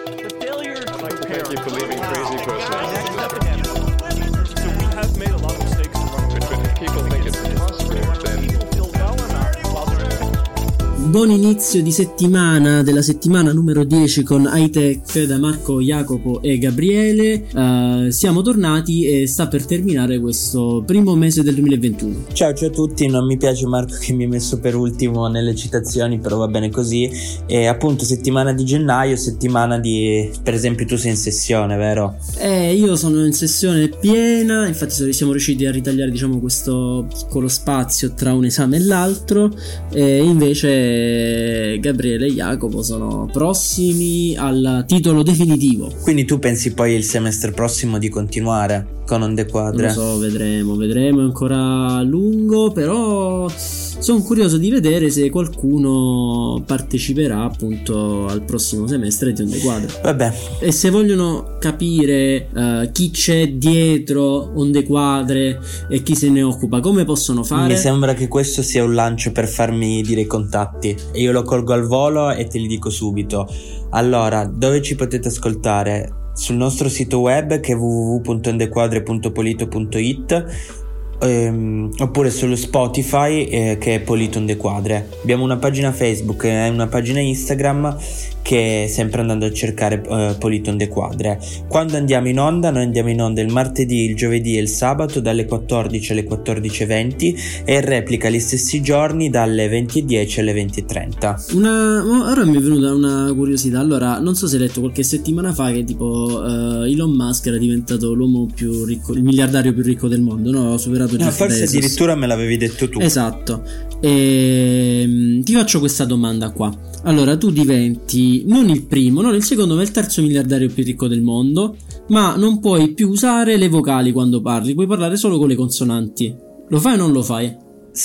Buon inizio di settimana, della settimana numero 10 con Hightech da Marco, Jacopo e Gabriele. Siamo tornati e sta per terminare questo primo mese del 2021. Ciao a tutti, non mi piace Marco che mi hai messo per ultimo nelle citazioni, però va bene così. E appunto settimana di gennaio, settimana di, per esempio tu sei in sessione, vero? Io sono in sessione piena, infatti siamo riusciti a ritagliare questo piccolo spazio tra un esame e l'altro, e invece Gabriele e Jacopo sono prossimi al titolo definitivo. Quindi tu pensi poi il semestre prossimo di continuare con Onde Quadre? Non lo so, vedremo, è ancora lungo, però sono curioso di vedere se qualcuno parteciperà appunto al prossimo semestre di Onde Quadre. Vabbè. E se vogliono capire chi c'è dietro Onde Quadre e chi se ne occupa, come possono fare? Mi sembra che questo sia un lancio per farmi dire i contatti e io lo colgo al volo e te li dico subito. Allora, dove ci potete ascoltare? Sul nostro sito web che è www.ondequadre.polito.it, oppure sullo Spotify che è Polito Onde Quadre. Abbiamo una pagina Facebook e una pagina Instagram che sempre andando a cercare Polito Onde Quadre. Quando andiamo in onda? Noi andiamo in onda il martedì, il giovedì e il sabato dalle 14 alle 14:20 e in replica gli stessi giorni dalle 20:10 alle 20:30. Ora mi è venuta una curiosità. Allora, non so se hai letto qualche settimana fa che tipo Elon Musk era diventato l'uomo più ricco, il miliardario più ricco del mondo, no? Ha superato Jeff forse Bezos. Addirittura me l'avevi detto tu. Esatto. Ti faccio questa domanda qua. Allora, tu diventi non il primo, non il secondo, ma il terzo miliardario più ricco del mondo, ma non puoi più usare le vocali quando parli, puoi parlare solo con le consonanti. Lo fai o non lo fai?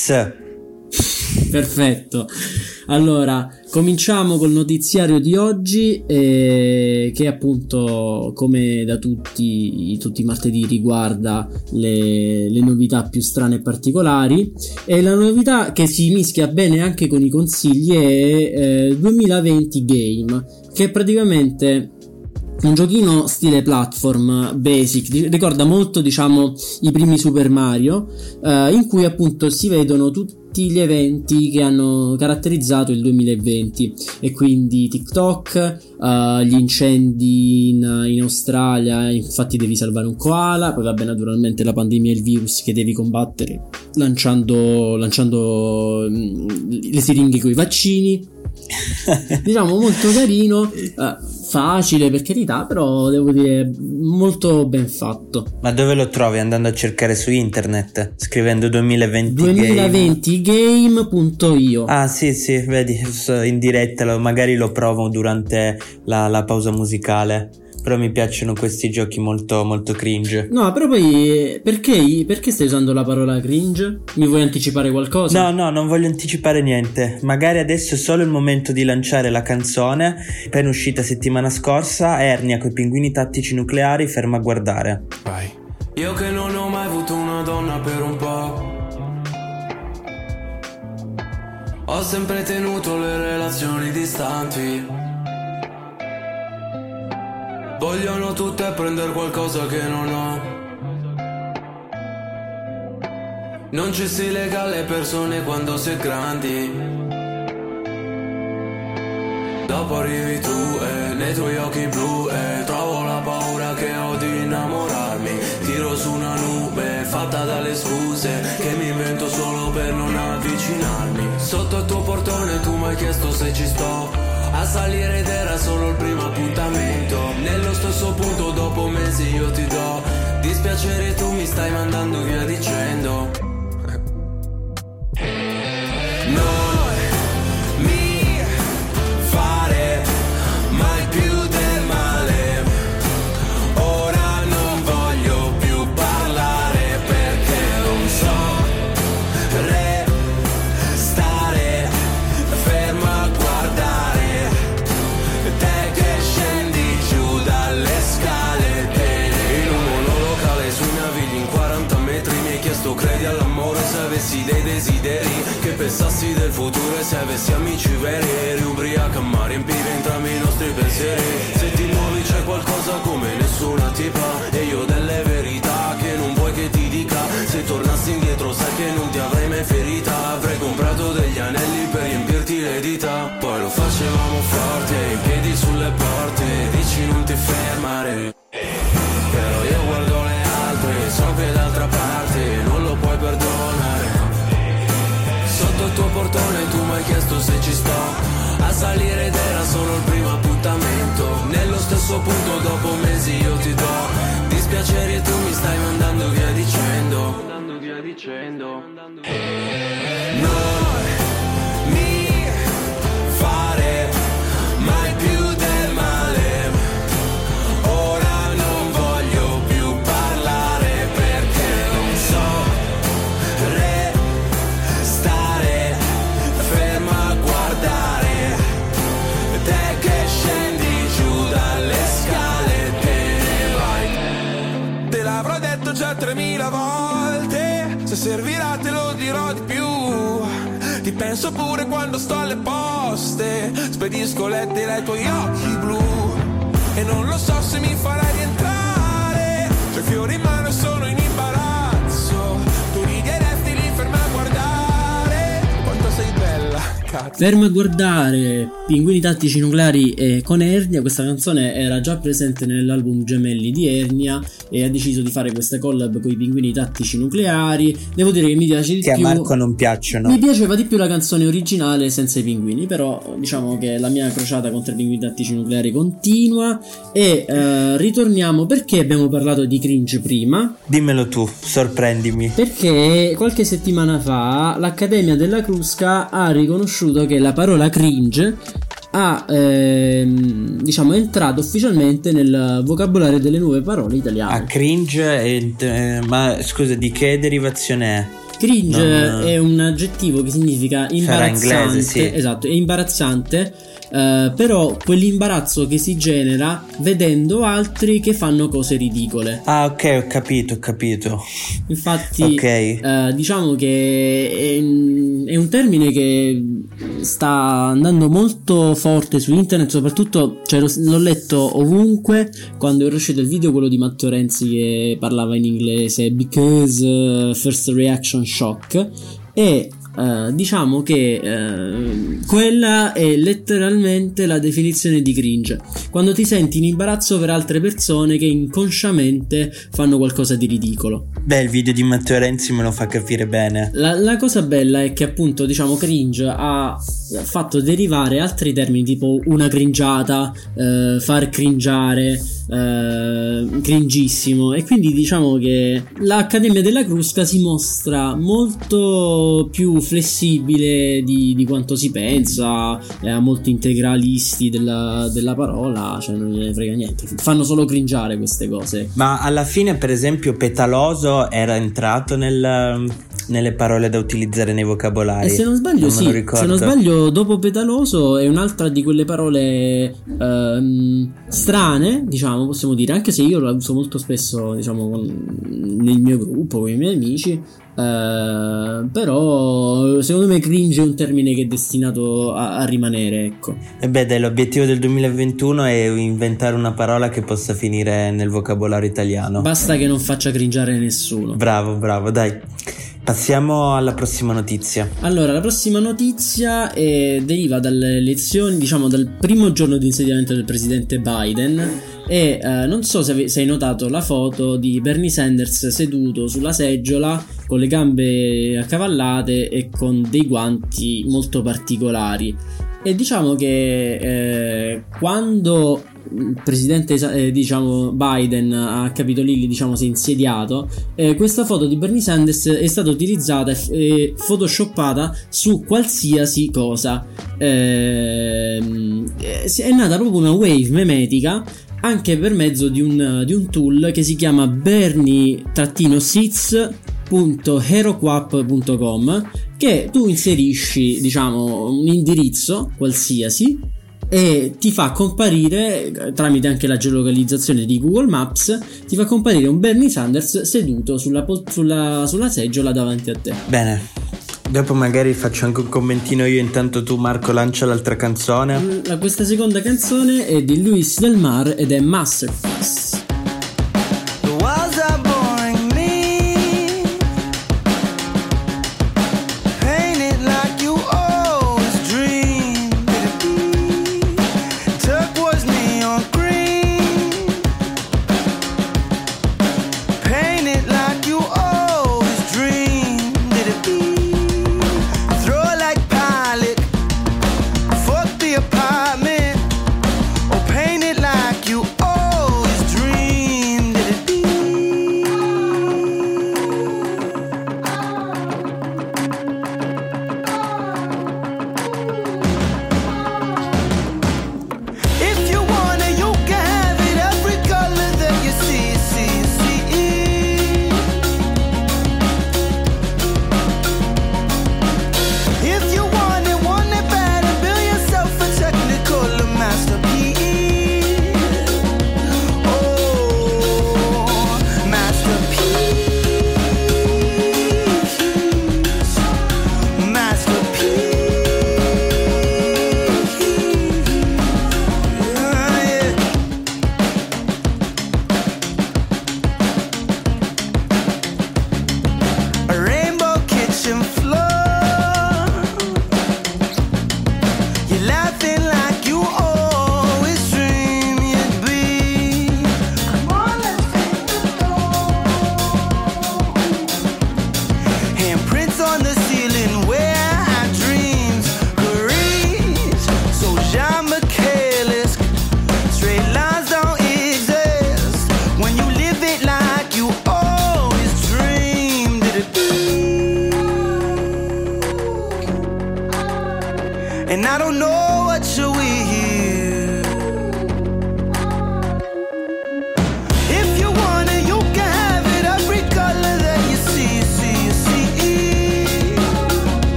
Perfetto. Allora, cominciamo col notiziario di oggi, che appunto, come da tutti i martedì, riguarda le novità più strane e particolari. E la novità che si mischia bene anche con i consigli è 2020 Game, che è praticamente un giochino stile platform basic, ricorda molto i primi Super Mario, in cui appunto si vedono tutti gli eventi che hanno caratterizzato il 2020, e quindi TikTok, gli incendi in Australia, infatti devi salvare un koala, poi vabbè naturalmente la pandemia e il virus che devi combattere lanciando le siringhe con i vaccini. Molto carino, facile per carità, però devo dire molto ben fatto. Ma dove lo trovi? Andando a cercare su internet, scrivendo 2020game.io. Ah sì, vedi, in diretta magari lo provo durante la pausa musicale. Però mi piacciono questi giochi molto molto cringe. No, però poi perché stai usando la parola cringe? Mi vuoi anticipare qualcosa? No, non voglio anticipare niente. Magari adesso è solo il momento di lanciare la canzone appena uscita settimana scorsa. Ernia coi pinguini tattici nucleari, ferma a guardare. Vai. Io che non ho mai avuto una donna per un po', ho sempre tenuto le relazioni distanti. Vogliono tutte prendere qualcosa che non ho. Non ci si lega alle persone quando sei grandi. Dopo arrivi tu e nei tuoi occhi blu e trovo la paura che ho di innamorarmi. Tiro su una nube fatta dalle scuse che mi invento solo per non avvicinarmi. Sotto il tuo portone tu mi hai chiesto se ci sto a salire ed era solo il primo appuntamento. Nello stesso punto dopo mesi io ti do dispiacere, tu mi stai mandando via dicendo non mi fare mai più del male. Ora non voglio più parlare perché non so restare fermo a guardare te che scendi giù dalle scale. In un monolocale sui navigli in 40 metri mi hai chiesto credi all'amore se avessi dei desideri, che pensassi del futuro e se avessi amici veri. Eri ubriaca ma riempivi entrambi i nostri pensieri. Se ti vita. Poi lo facevamo forte, in piedi sulle porte, dici non ti fermare. Però io guardo le altre, so che d'altra parte non lo puoi perdonare. Sotto il tuo portone tu mi hai chiesto se ci sto a salire ed era solo il primo appuntamento. Nello stesso punto dopo mesi io ti do dispiaceri e tu mi stai mandando via dicendo. Non mi fare mai più del male. Ora non voglio più parlare perché non so restare ferma a guardare te che scendi giù dalle scale, te ne vai. Te l'avrò detto già 3000 volte, se servirà te lo dirò di più. Ti penso pure quando sto alle poste, spedisco lettere ai tuoi occhi blu. E non lo so se mi farai rientrare, c'ho i fiori in mano e sono in imbarazzo. Tu rideresti lì ferma a guardare quanto sei bella, cazzo. Fermo a guardare, Pinguini Tattici Nucleari con Ernia. Questa canzone era già presente nell'album Gemelli di Ernia e ha deciso di fare questa collab con i Pinguini Tattici Nucleari. Devo dire che mi piace di che più. A Marco non piacciono. Mi piaceva di più la canzone originale senza i pinguini, però diciamo che la mia crociata contro i Pinguini Tattici Nucleari continua. E ritorniamo, perché abbiamo parlato di cringe prima? Dimmelo tu, sorprendimi. Perché qualche settimana fa l'Accademia della Crusca ha riconosciuto che la parola cringe ha diciamo entrato ufficialmente nel vocabolario delle nuove parole italiane. Cringe ma scusa, di che derivazione è? Cringe è un aggettivo che significa imbarazzante. Inglese, sì. Esatto, è imbarazzante. Però quell'imbarazzo che si genera vedendo altri che fanno cose ridicole. Ah, ok, ho capito. Infatti, okay. Diciamo che è un termine che sta andando molto forte su internet, soprattutto, cioè, l'ho letto ovunque quando era uscito il video, quello di Matteo Renzi che parlava in inglese because first reaction shock. E diciamo che quella è letteralmente la definizione di cringe: quando ti senti in imbarazzo per altre persone che inconsciamente fanno qualcosa di ridicolo. Beh, il video di Matteo Renzi me lo fa capire bene. La cosa bella è che appunto, diciamo, cringe ha fatto derivare altri termini tipo una cringiata, far cringiare, cringissimo. E quindi diciamo che l'Accademia della Crusca si mostra molto più flessibile di quanto si pensa, a molti integralisti della parola, cioè non gliene frega niente, fanno solo cringiare queste cose. Ma alla fine, per esempio, petaloso era entrato nelle parole da utilizzare nei vocabolari. E se non sbaglio, sì, se non sbaglio, dopo petaloso è un'altra di quelle parole strane, diciamo, possiamo dire, anche se io la uso molto spesso, diciamo, nel mio gruppo, con i miei amici. Però secondo me cringe è un termine che è destinato a rimanere, ecco. E beh, dai, l'obiettivo del 2021 è inventare una parola che possa finire nel vocabolario italiano. Basta che non faccia cringiare nessuno. Bravo, dai. Passiamo alla prossima notizia. Allora, la prossima notizia deriva dalle elezioni, diciamo dal primo giorno di insediamento del presidente Biden. E non so se hai notato la foto di Bernie Sanders seduto sulla seggiola con le gambe accavallate e con dei guanti molto particolari. E diciamo che quando il presidente diciamo Biden a Capitol Hill, diciamo, si è insediato, questa foto di Bernie Sanders è stata utilizzata e photoshoppata su qualsiasi cosa. È nata proprio una wave memetica, anche per mezzo di un tool che si chiama bernie-seats.heroquap.com, che tu inserisci, diciamo, un indirizzo qualsiasi e ti fa comparire, tramite anche la geolocalizzazione di Google Maps, ti fa comparire un Bernie Sanders seduto sulla seggiola davanti a te. Bene, dopo magari faccio anche un commentino io, intanto tu, Marco, lancia l'altra canzone. Questa seconda canzone è di Luis Del Mar ed è Masterpiece. Painted like you always dream.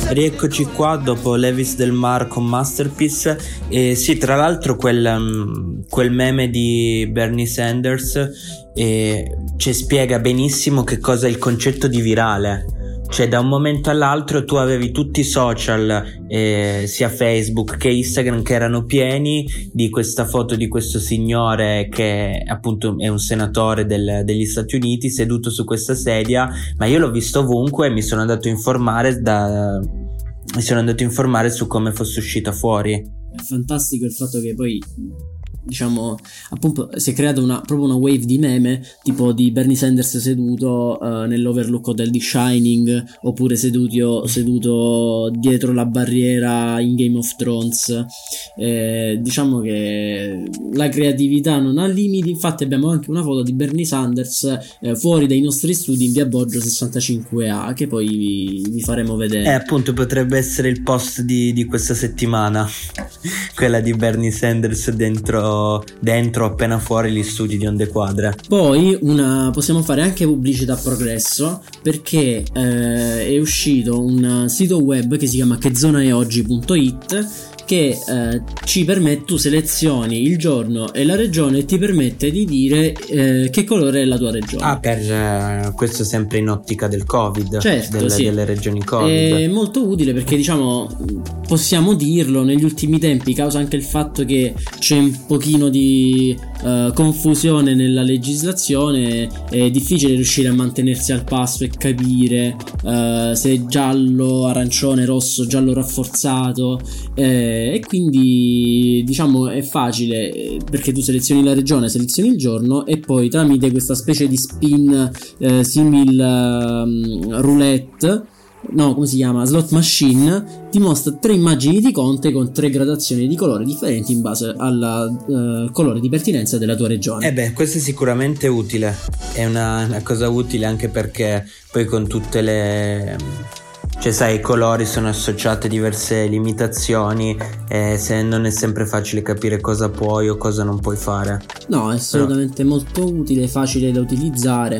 Rieccoci qua dopo Levis Del Mar con Masterpiece. E sì, tra l'altro quel meme di Bernie Sanders ci spiega benissimo che cosa è il concetto di virale. Cioè, da un momento all'altro tu avevi tutti i social, sia Facebook che Instagram, che erano pieni di questa foto di questo signore che appunto è un senatore degli Stati Uniti seduto su questa sedia, ma io l'ho visto ovunque e mi sono andato a informare su come fosse uscita fuori. È fantastico il fatto che poi, diciamo, appunto si è creata proprio una wave di meme, tipo di Bernie Sanders seduto nell'overlook del The Shining, oppure seduto dietro la barriera in Game of Thrones. Diciamo che la creatività non ha limiti. Infatti abbiamo anche una foto di Bernie Sanders fuori dai nostri studi in via Boggio 65A, che poi vi faremo vedere. Appunto potrebbe essere il post di questa settimana, quella di Bernie Sanders dentro appena fuori gli studi di Onde Quadre. Poi possiamo fare anche pubblicità a progresso, perché è uscito un sito web che si chiama chezonaeoggi.it, che ci permette, tu selezioni il giorno e la regione e ti permette di dire che colore è la tua regione. Per questo sempre in ottica del Covid, certo, sì. Delle regioni Covid. È molto utile perché, diciamo, possiamo dirlo, negli ultimi tempi, causa anche il fatto che c'è un pochino di confusione nella legislazione, è difficile riuscire a mantenersi al passo e capire se è giallo, arancione, rosso, giallo rafforzato, e quindi, diciamo, è facile perché tu selezioni la regione, selezioni il giorno e poi tramite questa specie di spin simil roulette, no, come si chiama? Slot machine, ti mostra 3 immagini di Conte con 3 gradazioni di colore differenti in base al colore di pertinenza della tua regione. Questo è sicuramente utile, è una cosa utile anche perché poi con tutte le... cioè sai, i colori sono associati a diverse limitazioni e se non è sempre facile capire cosa puoi o cosa non puoi fare. No, è assolutamente molto utile, facile da utilizzare.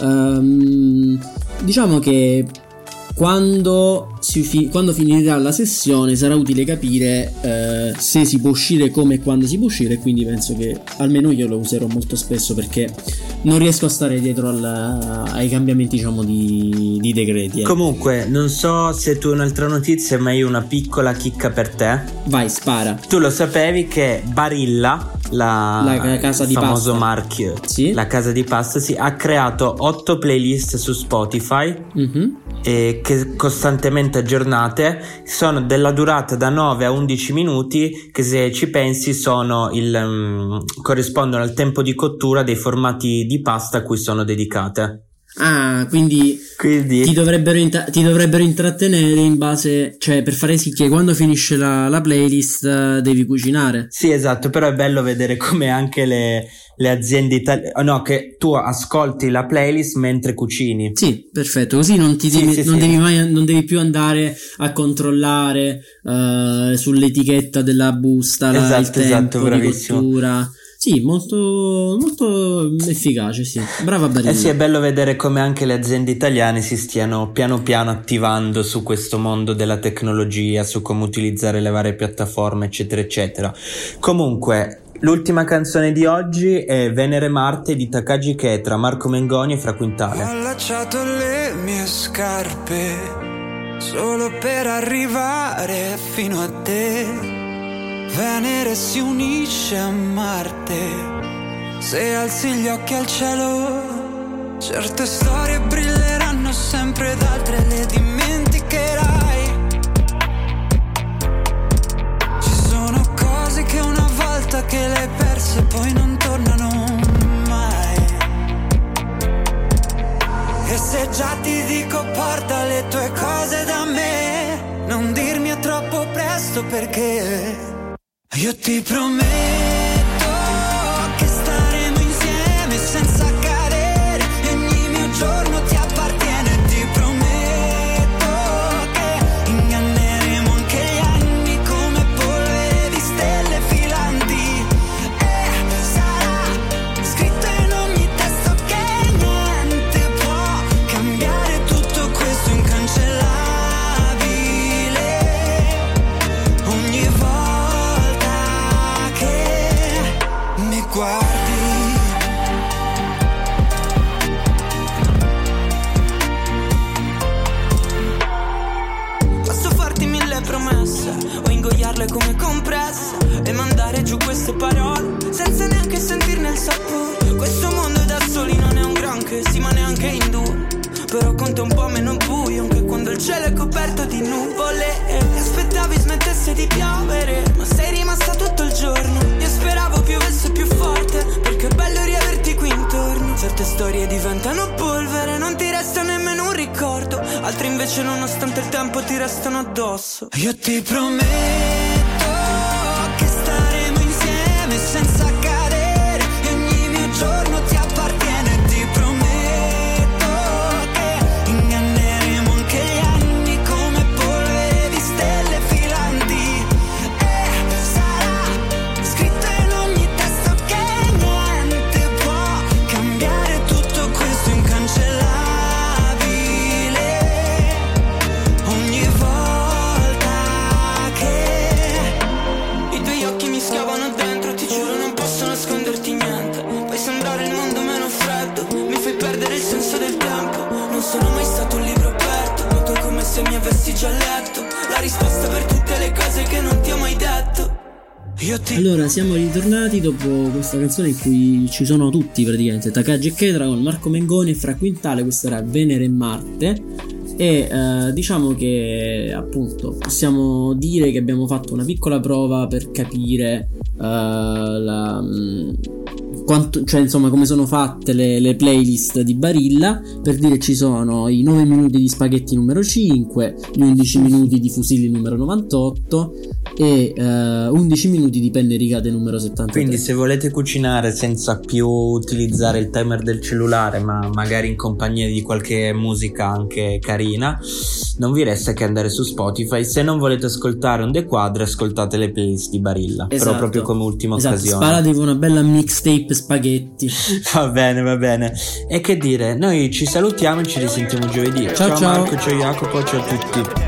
Diciamo che quando finirà la sessione sarà utile capire se si può uscire, come e quando si può uscire, quindi penso che almeno io lo userò molto spesso perché non riesco a stare dietro ai cambiamenti, diciamo, di decreti. Comunque, non so se tu hai un'altra notizia, ma io ho una piccola chicca per te. Vai, spara. Tu lo sapevi che Barilla, la casa di famoso pasta, marchio, sì? La casa di pasta, sì, ha creato 8 playlist su Spotify, che costantemente aggiornate, sono della durata da 9 a 11 minuti, che se ci pensi sono corrispondono al tempo di cottura dei formati di pasta a cui sono dedicate. Quindi ti dovrebbero intrattenere in base, cioè per fare sì che quando finisce la playlist devi cucinare. Sì, esatto, però è bello vedere come anche le aziende italiane, no, che tu ascolti la playlist mentre cucini. Sì, perfetto, così non devi più andare a controllare sull'etichetta della busta il tempo bravissimo. di cottura. Sì, molto molto efficace, sì. Brava Barilla. Sì, è bello vedere come anche le aziende italiane si stiano piano piano attivando su questo mondo della tecnologia, su come utilizzare le varie piattaforme, eccetera eccetera. Comunque, l'ultima canzone di oggi è Venere Marte di Takagi Ketra, Marco Mengoni e Fra Quintale. Ho allacciato le mie scarpe solo per arrivare fino a te. Venere si unisce a Marte, se alzi gli occhi al cielo, certe storie brilleranno sempre ed altre le dimenticherai. Ci sono cose che una volta che le hai perse poi non tornano mai. E se già ti dico porta le tue cose da me, non dirmi è troppo presto perché io ti prometto che staremo insieme senza cadere e ogni mio giorno ti appartiene. Ti prometto che inganneremo anche gli anni come polvere di stelle filanti. E sarà scritto in ogni testo che niente può cambiare tutto questo incancellabile. sputarle come compresse e mandare giù queste parole senza neanche sentirne il sapore. Questo mondo da soli non è un granché, sì, ma neanche in due. Però conta un po' meno buio anche quando il cielo è coperto di nuvole. E aspettavi smettesse di piovere, ma sei rimasta tutto il giorno. Io speravo piovesse più forte, perché è bello riaverti qui intorno. Certe storie diventano polvere, non ti resta nemmeno un ricordo. Altre invece nonostante il tempo ti restano addosso. Io ti prometto che staremo insieme senza cadere, e ogni mio giorno ti appartiene. Ti prometto che inganneremo anche gli anni come polvere di stelle filanti. E sarà scritto in ogni testo che niente può cambiare tutto questo incancellabile. Ogni volta che i tuoi occhi mi schiavano dentro, ti giuro non posso nasconderti niente. Fai sembrare il mondo meno freddo, mi fai perdere il senso del tempo. Non sono mai stato un libro aperto, ma tu è come se mi avessi già letto la risposta per tutte le cose che non ti ho mai detto. Allora, siamo ritornati dopo questa canzone in cui ci sono tutti praticamente, Takagi e Ketra con Marco Mengoni e Fra Quintale. Questo era Venere e Marte. E diciamo che appunto possiamo dire che abbiamo fatto una piccola prova per capire cioè insomma come sono fatte le playlist di Barilla. Per dire, ci sono i 9 minuti di spaghetti numero 5, gli 11 minuti di fusilli numero 98 e 11 minuti di penne rigate numero 73. Quindi se volete cucinare senza più utilizzare il timer del cellulare, ma magari in compagnia di qualche musica anche carina, non vi resta che andare su Spotify. Se non volete ascoltare un dequadro, ascoltate le playlist di Barilla. Esatto. Però proprio come ultima occasione. Sparatevi una bella mixtape spaghetti. Va bene. E che dire, noi ci salutiamo e ci risentiamo giovedì. Ciao. Marco, ciao Jacopo, ciao a tutti.